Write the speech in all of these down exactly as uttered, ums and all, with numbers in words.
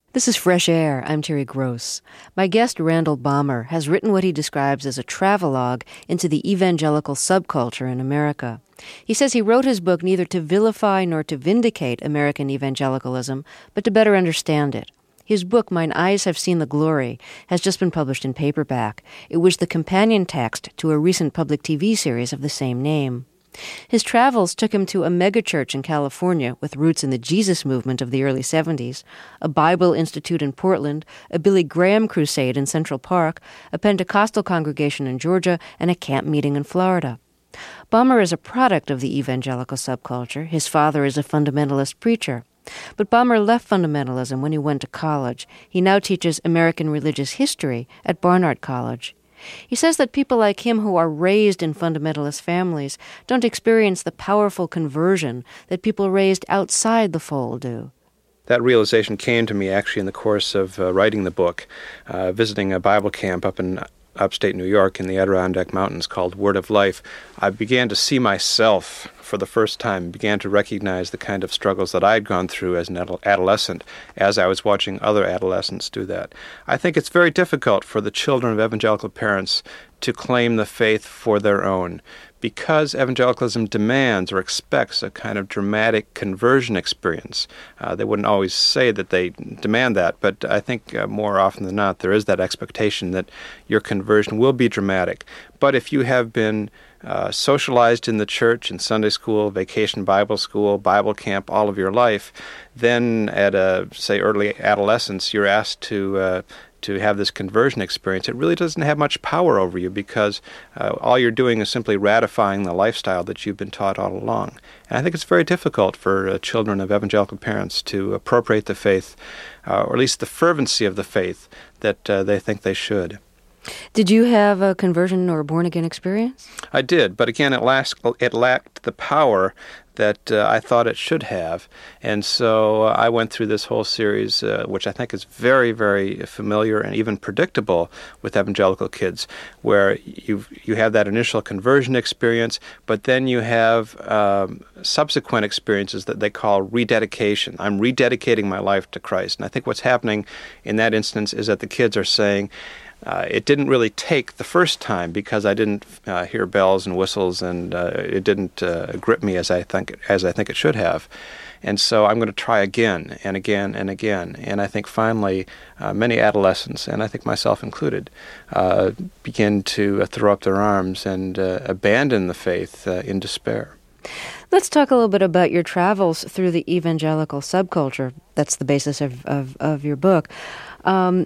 This is Fresh Air. I'm Terry Gross. My guest, Randall Balmer, has written what he describes as a travelogue into the evangelical subculture in America. He says he wrote his book neither to vilify nor to vindicate American evangelicalism, but to better understand it. His book, Mine Eyes Have Seen the Glory, has just been published in paperback. It was the companion text to a recent public T V series of the same name. His travels took him to a megachurch in California with roots in the Jesus movement of the early seventies, a Bible Institute in Portland, a Billy Graham crusade in Central Park, a Pentecostal congregation in Georgia, and a camp meeting in Florida. Balmer is a product of the evangelical subculture. His father is a fundamentalist preacher. But Balmer left fundamentalism when he went to college. He now teaches American religious history at Barnard College. He says that people like him who are raised in fundamentalist families don't experience the powerful conversion that people raised outside the fold do. That realization came to me actually in the course of uh, writing the book, uh, visiting a Bible camp up in upstate New York in the Adirondack Mountains called Word of Life. I began to see myself for the first time, began to recognize the kind of struggles that I had gone through as an adolescent as I was watching other adolescents do that. I think it's very difficult for the children of evangelical parents to claim the faith for their own because evangelicalism demands or expects a kind of dramatic conversion experience. Uh, they wouldn't always say that they demand that, but I think uh, more often than not there is that expectation that your conversion will be dramatic. But if you have been uh, socialized in the church, in Sunday school, vacation Bible school, Bible camp all of your life, then at a, say, early adolescence, you're asked to uh, to have this conversion experience. It really doesn't have much power over you because uh, all you're doing is simply ratifying the lifestyle that you've been taught all along. And I think it's very difficult for uh, children of evangelical parents to appropriate the faith, uh, or at least the fervency of the faith that uh, they think they should. Did you have a conversion or a born-again experience? I did, but again, it, last, it lacked the power that uh, I thought it should have. And so uh, I went through this whole series, uh, which I think is very, very familiar and even predictable with evangelical kids, where you you have that initial conversion experience, but then you have um, subsequent experiences that they call rededication. I'm rededicating my life to Christ. And I think what's happening in that instance is that the kids are saying, Uh, it didn't really take the first time because I didn't uh, hear bells and whistles, and uh, it didn't uh, grip me as I think as I think it should have. And so I'm going to try again and again and again. And I think finally uh, many adolescents, and I think myself included, uh, begin to uh, throw up their arms and uh, abandon the faith uh, in despair. Let's talk a little bit about your travels through the evangelical subculture. That's the basis of, of, of your book. Um,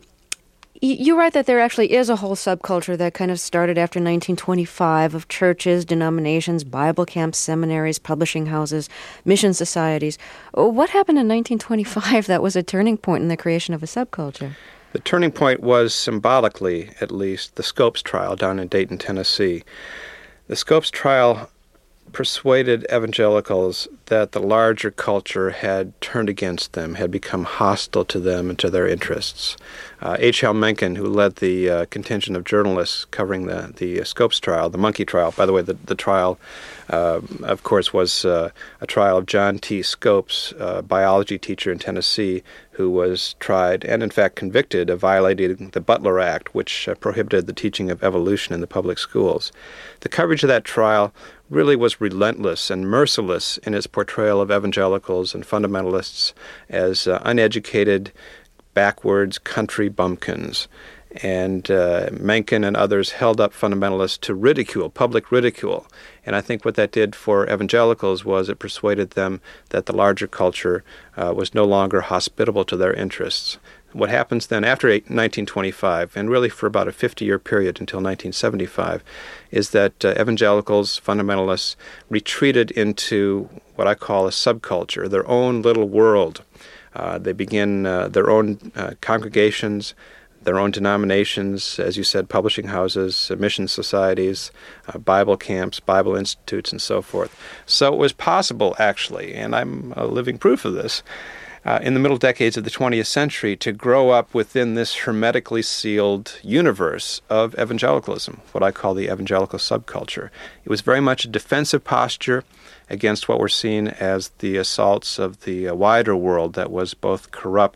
You write that there actually is a whole subculture that kind of started after nineteen twenty-five of churches, denominations, Bible camps, seminaries, publishing houses, mission societies. What happened in nineteen twenty-five that was a turning point in the creation of a subculture? The turning point was, symbolically at least, the Scopes trial down in Dayton, Tennessee. The Scopes trial persuaded evangelicals that the larger culture had turned against them, had become hostile to them and to their interests. Uh, H L Mencken, who led the uh, contingent of journalists covering the, the uh, Scopes trial, the monkey trial, by the way, the, the trial, uh, of course, was uh, a trial of John T. Scopes, a biology teacher in Tennessee, who was tried and, in fact, convicted of violating the Butler Act, which uh, prohibited the teaching of evolution in the public schools. The coverage of that trial really was relentless and merciless in its portrayal of evangelicals and fundamentalists as uh, uneducated, backwards country bumpkins. And uh, Mencken and others held up fundamentalists to ridicule, public ridicule. And I think what that did for evangelicals was it persuaded them that the larger culture uh, was no longer hospitable to their interests. What happens then after nineteen twenty-five, and really for about a fifty-year period until nineteen seventy-five, is that uh, evangelicals, fundamentalists, retreated into what I call a subculture, their own little world. Uh, they begin uh, their own uh, congregations, their own denominations, as you said, publishing houses, uh, mission societies, uh, Bible camps, Bible institutes, and so forth. So it was possible, actually, and I'm a living proof of this, uh, in the middle decades of the twentieth century to grow up within this hermetically sealed universe of evangelicalism, what I call the evangelical subculture. It was very much a defensive posture against what were seen as the assaults of the uh, wider world that was both corrupt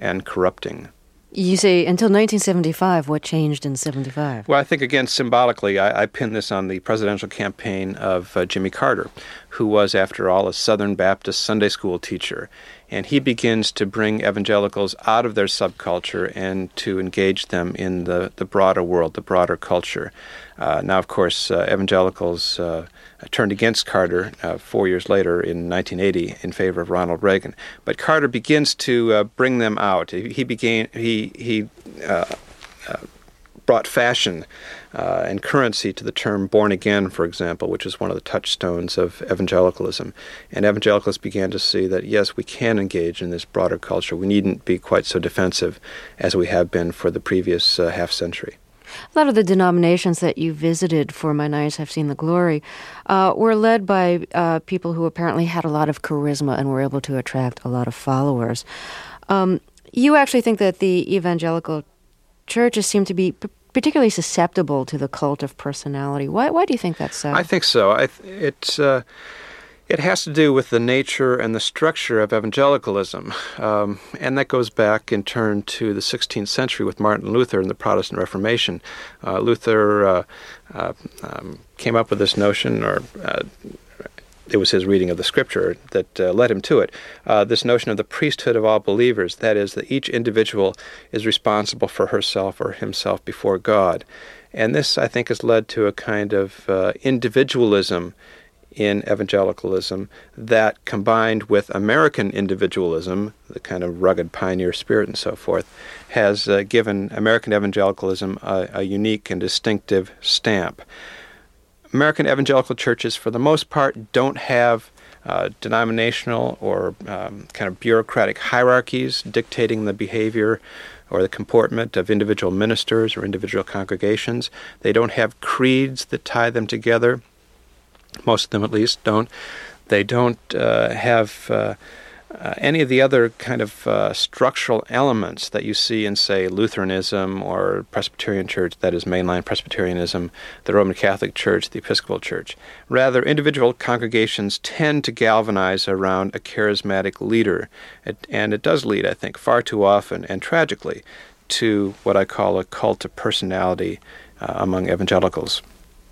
and corrupting. You say until nineteen seventy-five, what changed in seventy-five? Well, I think, again, symbolically, I, I pin this on the presidential campaign of uh, Jimmy Carter, who was, after all, a Southern Baptist Sunday school teacher. And he begins to bring evangelicals out of their subculture and to engage them in the, the broader world, the broader culture. Uh, now, of course, uh, evangelicals uh, turned against Carter uh, four years later in nineteen eighty in favor of Ronald Reagan. But Carter begins to uh, bring them out. He, he began he he uh, uh, brought fashion uh, and currency to the term born again, for example, which is one of the touchstones of evangelicalism. And evangelicals began to see that, yes, we can engage in this broader culture. We needn't be quite so defensive as we have been for the previous uh, half century. A lot of the denominations that you visited for My Eyes Have Seen the Glory uh, were led by uh, people who apparently had a lot of charisma and were able to attract a lot of followers. Um, you actually think that the evangelical churches seem to be p- particularly susceptible to the cult of personality. Why, why do you think that's so? I think so. I th- it's... Uh, It has to do with the nature and the structure of evangelicalism, um, and that goes back in turn to the sixteenth century with Martin Luther and the Protestant Reformation. Uh, Luther uh, uh, um, came up with this notion, or uh, it was his reading of the Scripture that uh, led him to it, uh, this notion of the priesthood of all believers, that is, that each individual is responsible for herself or himself before God. And this, I think, has led to a kind of uh, individualism in evangelicalism that, combined with American individualism, the kind of rugged pioneer spirit and so forth, has uh, given American evangelicalism a, a unique and distinctive stamp. American evangelical churches, for the most part, don't have uh, denominational or um, kind of bureaucratic hierarchies dictating the behavior or the comportment of individual ministers or individual congregations. They don't have creeds that tie them together. Most of them, at least, don't. They don't uh, have uh, uh, any of the other kind of uh, structural elements that you see in, say, Lutheranism or Presbyterian Church, that is mainline Presbyterianism, the Roman Catholic Church, the Episcopal Church. Rather, individual congregations tend to galvanize around a charismatic leader, it, and it does lead, I think, far too often, and tragically, to what I call a cult of personality uh, among evangelicals.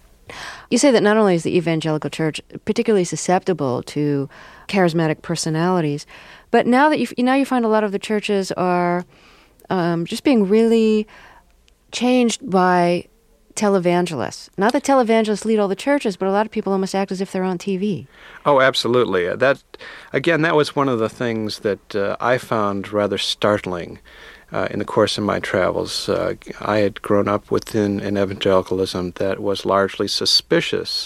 You say that not only is the evangelical church particularly susceptible to charismatic personalities, but now that you now you find a lot of the churches are um, just being really changed by televangelists. Not that televangelists lead all the churches, but a lot of people almost act as if they're on T V. Oh, absolutely. That, again, that was one of the things that uh, I found rather startling. Uh, in the course of my travels. Uh, I had grown up within an evangelicalism that was largely suspicious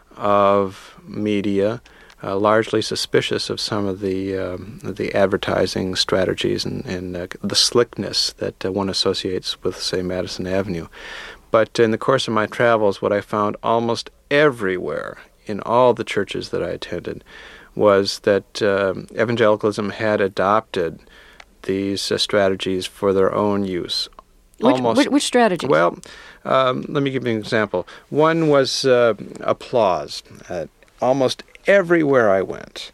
of media, uh, largely suspicious of some of the um, the advertising strategies and, and uh, the slickness that uh, one associates with, say, Madison Avenue. But in the course of my travels, what I found almost everywhere in all the churches that I attended was that um, evangelicalism had adopted these uh, strategies for their own use. Which, Almost, which, which strategies? Well, um, let me give you an example. One was uh, applause. Uh, almost everywhere I went,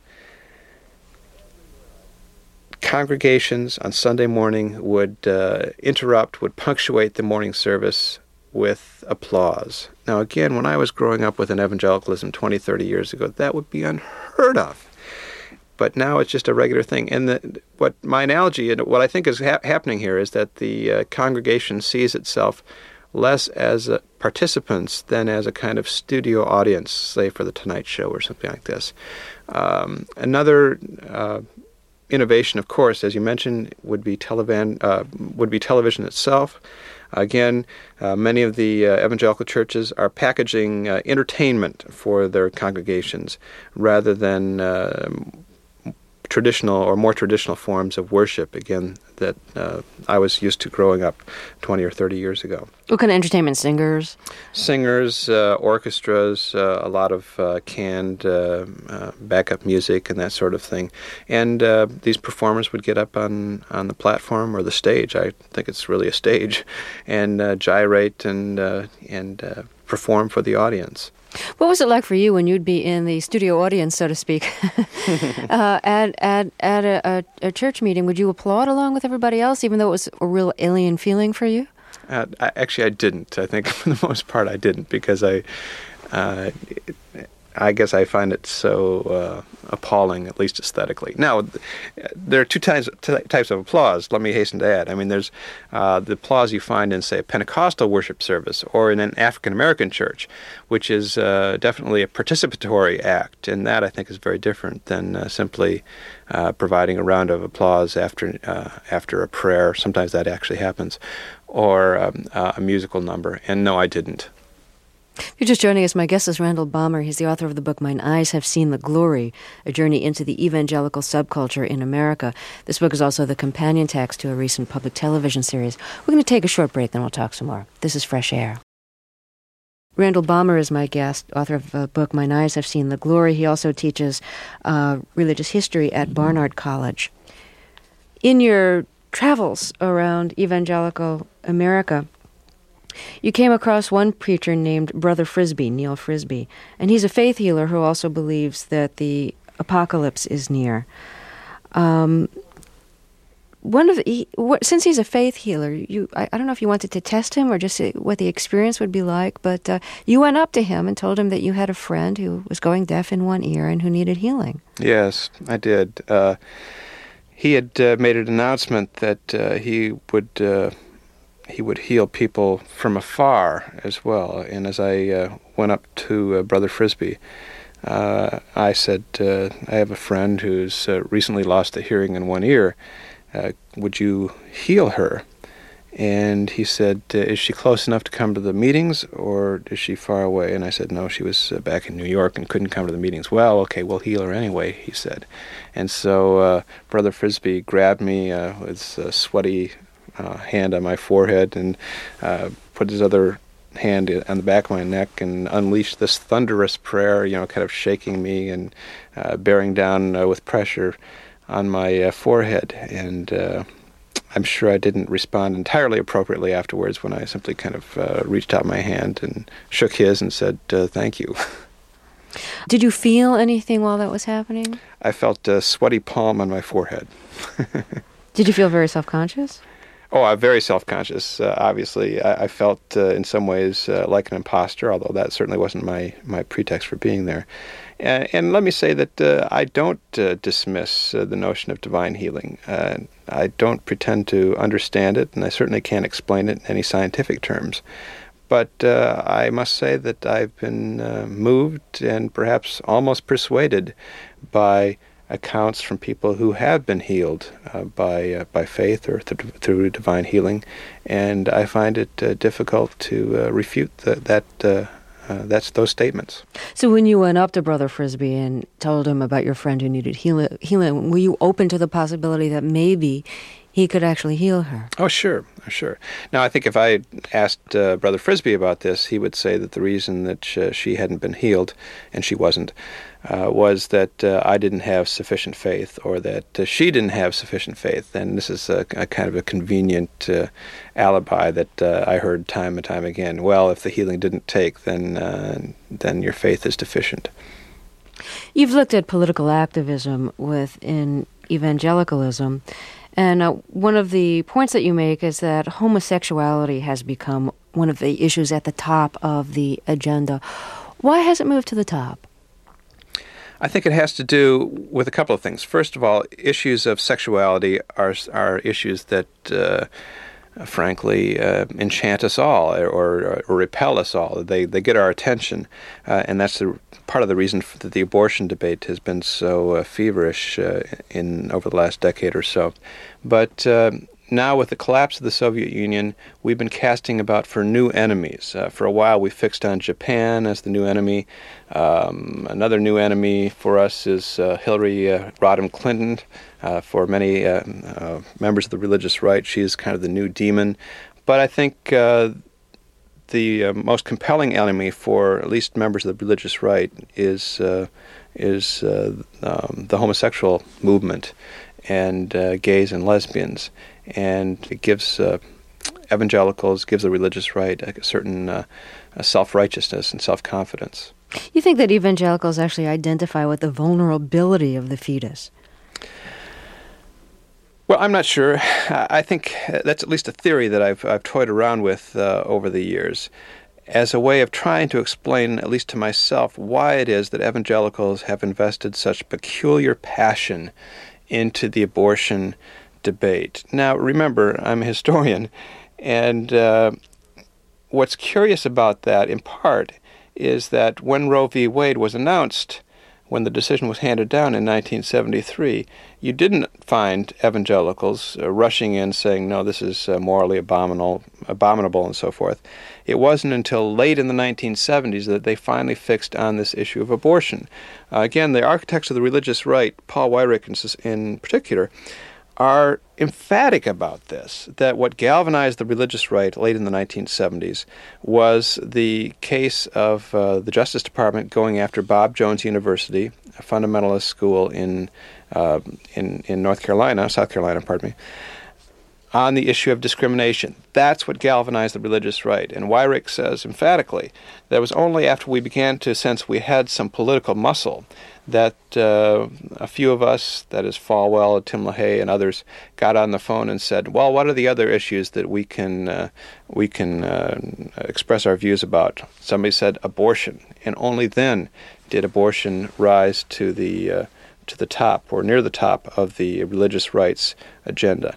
congregations on Sunday morning would uh, interrupt, would punctuate the morning service with applause. Now, again, when I was growing up with an evangelicalism twenty, thirty years ago, that would be unheard of. But now it's just a regular thing. And the, what my analogy, and what I think is ha- happening here is that the uh, congregation sees itself less as uh, participants than as a kind of studio audience, say for the Tonight Show or something like this. Um, another uh, innovation, of course, as you mentioned, would be televan- uh, would be television itself. Again, uh, many of the uh, evangelical churches are packaging uh, entertainment for their congregations rather than uh, traditional or more traditional forms of worship, again, that uh, I was used to growing up twenty or thirty years ago. What kind of entertainment? Singers? Singers, uh, orchestras, uh, a lot of uh, canned uh, uh, backup music and that sort of thing. And uh, these performers would get up on, on the platform or the stage, I think it's really a stage, and uh, gyrate and, uh, and uh, perform for the audience. What was it like for you when you'd be in the studio audience, so to speak, uh, at at at a, a, a church meeting? Would you applaud along with everybody else, even though it was a real alien feeling for you? Uh, I, actually, I didn't. I think for the most part, I didn't because I, uh, I guess I find it so uh, appalling, at least aesthetically. Now, there are two types types of applause. Let me hasten to add. I mean, there's uh, the applause you find in, say, a Pentecostal worship service or in an African American church, which is uh, definitely a participatory act, and that I think is very different than uh, simply uh, providing a round of applause after uh, after a prayer. Sometimes that actually happens, or um, uh, a musical number. And no, I didn't. If you're just joining us, my guest is Randall Balmer. He's the author of the book, Mine Eyes Have Seen the Glory, A Journey into the Evangelical Subculture in America. This book is also the companion text to a recent public television series. We're going to take a short break, then we'll talk some more. This is Fresh Air. Randall Balmer is my guest, author of the book, Mine Eyes Have Seen the Glory. He also teaches uh, religious history at Barnard College. In your travels around evangelical America, you came across one preacher named Brother Frisbee, Neil Frisbee, and he's a faith healer who also believes that the apocalypse is near. Um, one of the, he, what, since he's a faith healer, you I, I don't know if you wanted to test him or just see what the experience would be like, but uh, you went up to him and told him that you had a friend who was going deaf in one ear and who needed healing. Yes, I did. Uh, he had uh, made an announcement that uh, he would... Uh, he would heal people from afar as well. And as I uh, went up to uh, Brother Frisbee, uh, I said, uh, I have a friend who's uh, recently lost the hearing in one ear. Uh, would you heal her? And he said, uh, is she close enough to come to the meetings, or is she far away? And I said, no, she was uh, back in New York and couldn't come to the meetings. Well, okay, we'll heal her anyway, he said. And so uh, Brother Frisbee grabbed me uh, with a sweaty Uh, hand on my forehead and uh, put his other hand on the back of my neck and unleashed this thunderous prayer, you know, kind of shaking me and uh, bearing down uh, with pressure on my uh, forehead. And uh, I'm sure I didn't respond entirely appropriately afterwards when I simply kind of uh, reached out my hand and shook his and said, uh, thank you. Did you feel anything while that was happening? I felt a sweaty palm on my forehead. Did you feel very self-conscious? Oh, I'm very self-conscious, uh, obviously. I, I felt uh, in some ways uh, like an imposter, although that certainly wasn't my, my pretext for being there. And, and let me say that uh, I don't uh, dismiss uh, the notion of divine healing. Uh, I don't pretend to understand it, and I certainly can't explain it in any scientific terms. But uh, I must say that I've been uh, moved and perhaps almost persuaded by accounts from people who have been healed uh, by uh, by faith or th- through divine healing, and I find it uh, difficult to uh, refute the, that uh, uh, that's those statements. So when you went up to Brother Frisbee and told him about your friend who needed heal- healing, were you open to the possibility that maybe he could actually heal her? Oh, sure, sure. Now, I think if I had asked uh, Brother Frisbee about this, he would say that the reason that sh- she hadn't been healed, and she wasn't, uh, was that uh, I didn't have sufficient faith, or that uh, she didn't have sufficient faith. And this is a, a kind of a convenient uh, alibi that uh, I heard time and time again. Well, if the healing didn't take, then uh, then your faith is deficient. You've looked at political activism within evangelicalism. And uh, one of the points that you make is that homosexuality has become one of the issues at the top of the agenda. Why has it moved to the top? I think it has to do with a couple of things. First of all, issues of sexuality are are issues that, uh, frankly, uh, enchant us all or, or, or repel us all. They they get our attention, uh, and that's the part of the reason that the abortion debate has been so uh, feverish uh, in over the last decade or so. But uh, now with the collapse of the Soviet Union, we've been casting about for new enemies. Uh, for a while we fixed on Japan as the new enemy. Um, another new enemy for us is uh, Hillary uh, Rodham Clinton. Uh, for many uh, uh, members of the religious right, she is kind of the new demon. But I think uh, the uh, most compelling enemy for at least members of the religious right is uh, is uh, um, the homosexual movement and uh, gays and lesbians, and it gives uh, evangelicals, gives the religious right a certain uh, a self-righteousness and self-confidence. You think that evangelicals actually identify with the vulnerability of the fetus? Well, I'm not sure. I think that's at least a theory that I've, I've toyed around with uh, over the years as a way of trying to explain, at least to myself, why it is that evangelicals have invested such peculiar passion into the abortion debate. Now, remember, I'm a historian, and uh, what's curious about that, in part, is that when Roe v. Wade was announced, when the decision was handed down in nineteen seventy-three, you didn't find evangelicals uh, rushing in saying, no, this is uh, morally abominable, abominable and so forth. It wasn't until late in the nineteen seventies that they finally fixed on this issue of abortion. Uh, again, the architects of the religious right, Paul Weyrich in, in particular, are emphatic about this, that what galvanized the religious right late in the nineteen seventies was the case of uh, the Justice Department going after Bob Jones University, a fundamentalist school in uh, in, in North Carolina, South Carolina, pardon me, on the issue of discrimination. That's what galvanized the religious right. And Weyrich says emphatically that it was only after we began to sense we had some political muscle that uh, a few of us, that is Falwell, Tim LaHaye, and others, got on the phone and said, well, what are the other issues that we can uh, we can uh, express our views about? Somebody said abortion, and only then did abortion rise to the uh, to the top, or near the top, of the religious rights agenda.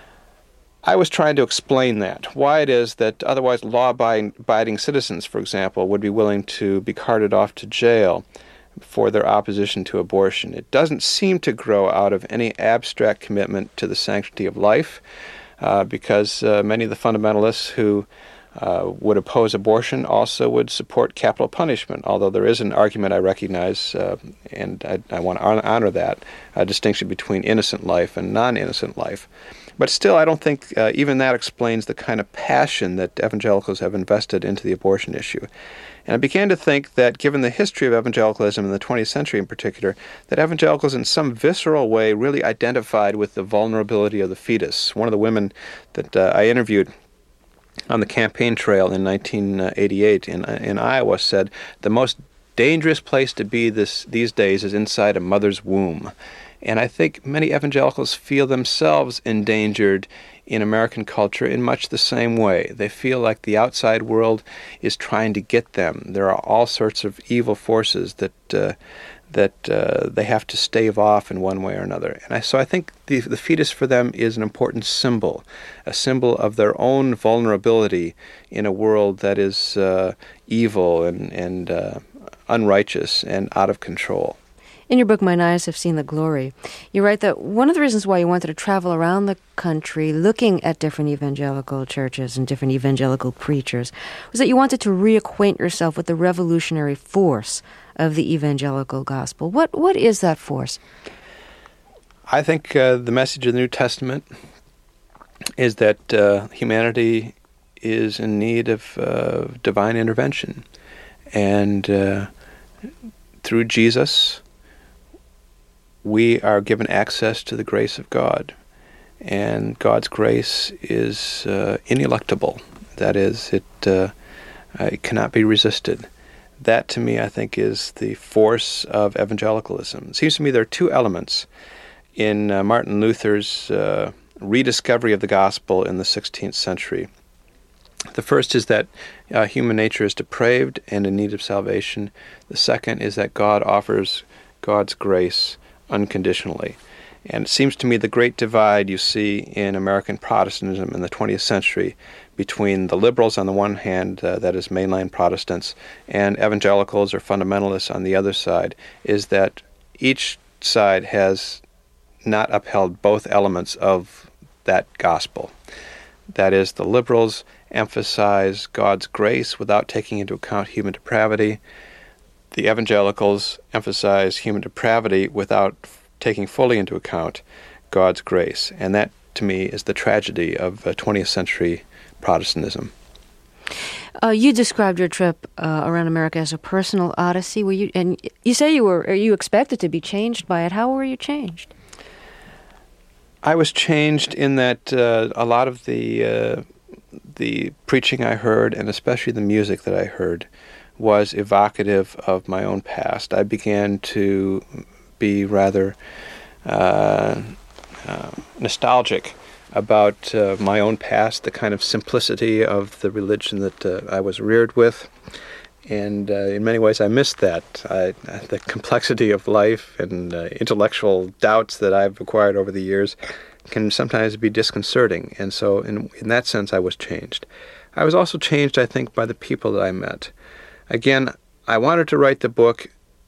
I was trying to explain that, why it is that otherwise law-abiding citizens, for example, would be willing to be carted off to jail for their opposition to abortion. It doesn't seem to grow out of any abstract commitment to the sanctity of life, uh, because uh, many of the fundamentalists who uh, would oppose abortion also would support capital punishment, although there is an argument I recognize, uh, and I, I want to honor that, a distinction between innocent life and non-innocent life. But still, I don't think uh, even that explains the kind of passion that evangelicals have invested into the abortion issue. And I began to think that, given the history of evangelicalism in the twentieth century in particular, that evangelicals in some visceral way really identified with the vulnerability of the fetus. One of the women that uh, I interviewed on the campaign trail in nineteen eighty-eight in, in Iowa said, the most dangerous place to be this these days is inside a mother's womb. And I think many evangelicals feel themselves endangered in American culture in much the same way. They feel like the outside world is trying to get them. There are all sorts of evil forces that uh, that uh, they have to stave off in one way or another. And I, so I think the, the fetus for them is an important symbol, a symbol of their own vulnerability in a world that is uh, evil and, and uh, unrighteous and out of control. In your book, Mine Eyes Have Seen the Glory, you write that one of the reasons why you wanted to travel around the country looking at different evangelical churches and different evangelical preachers was that you wanted to reacquaint yourself with the revolutionary force of the evangelical gospel. What What is that force? I think uh, the message of the New Testament is that uh, humanity is in need of uh, divine intervention. And uh, through Jesus, we are given access to the grace of God, and God's grace is uh, ineluctable. That is, it, uh, it cannot be resisted. That, to me, I think, is the force of evangelicalism. It seems to me there are two elements in uh, Martin Luther's uh, rediscovery of the gospel in the sixteenth century. The first is that uh, human nature is depraved and in need of salvation. The second is that God offers God's grace unconditionally. And it seems to me the great divide you see in American Protestantism in the twentieth century between the liberals on the one hand, uh, that is mainline Protestants, and evangelicals or fundamentalists on the other side, is that each side has not upheld both elements of that gospel. That is, the liberals emphasize God's grace without taking into account human depravity. The evangelicals emphasize human depravity without taking fully into account God's grace. And that, to me, is the tragedy of uh, twentieth century Protestantism. Uh, you described your trip uh, around America as a personal odyssey. Were you, and you say you were, or you expected to be changed by it. How were you changed? I was changed in that uh, a lot of the uh, the preaching I heard, and especially the music that I heard, was evocative of my own past. I began to be rather uh, uh, nostalgic about uh, my own past, the kind of simplicity of the religion that uh, I was reared with. And uh, in many ways I missed that. I, the complexity of life and uh, intellectual doubts that I've acquired over the years can sometimes be disconcerting. And so in, in that sense I was changed. I was also changed, I think, by the people that I met. Again, I wanted to write the book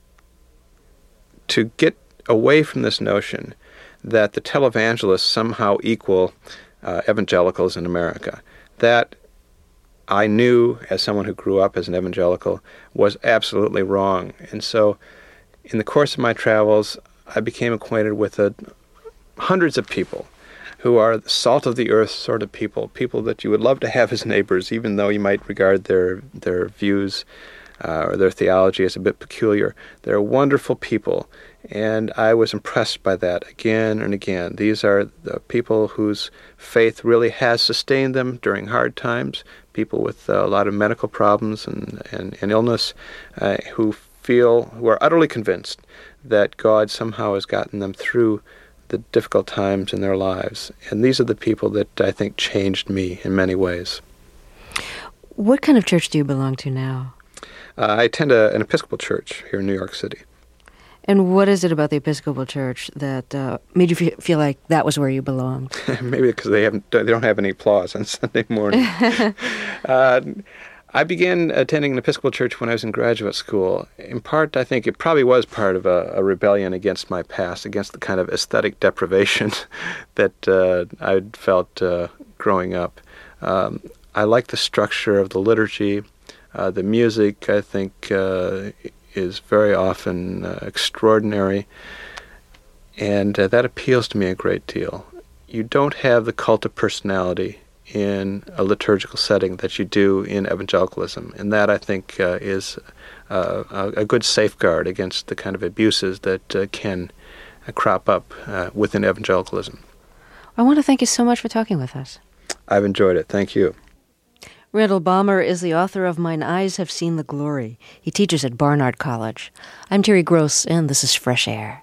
to get away from this notion that the televangelists somehow equal uh, evangelicals in America. That I knew, as someone who grew up as an evangelical, was absolutely wrong. And so in the course of my travels, I became acquainted with uh, hundreds of people who are the salt of the earth sort of people, people that you would love to have as neighbors, even though you might regard their, their views uh, or their theology as a bit peculiar. They're wonderful people, and I was impressed by that again and again. These are the people whose faith really has sustained them during hard times, people with uh, a lot of medical problems and, and, and illness uh, who feel, who are utterly convinced that God somehow has gotten them through the difficult times in their lives. And these are the people that I think changed me in many ways. What kind of church do you belong to now? Uh, I attend a, an Episcopal church here in New York City. And what is it about the Episcopal Church that uh, made you f- feel like that was where you belonged? Maybe because they haven't, they don't have any applause on Sunday morning. uh, I began attending an Episcopal church when I was in graduate school. In part, I think it probably was part of a, a rebellion against my past, against the kind of aesthetic deprivation that uh, I'd felt uh, growing up. Um, I like the structure of the liturgy. Uh, the music, I think, uh, is very often uh, extraordinary, and uh, that appeals to me a great deal. You don't have the cult of personality in a liturgical setting that you do in evangelicalism, and that, I think, uh, is uh, a, a good safeguard against the kind of abuses that uh, can uh, crop up uh, within evangelicalism. I want to thank you so much for talking with us. I've enjoyed it. Thank you. Randall Balmer is the author of Mine Eyes Have Seen the Glory. He teaches at Barnard College. I'm Terry Gross, and this is Fresh Air.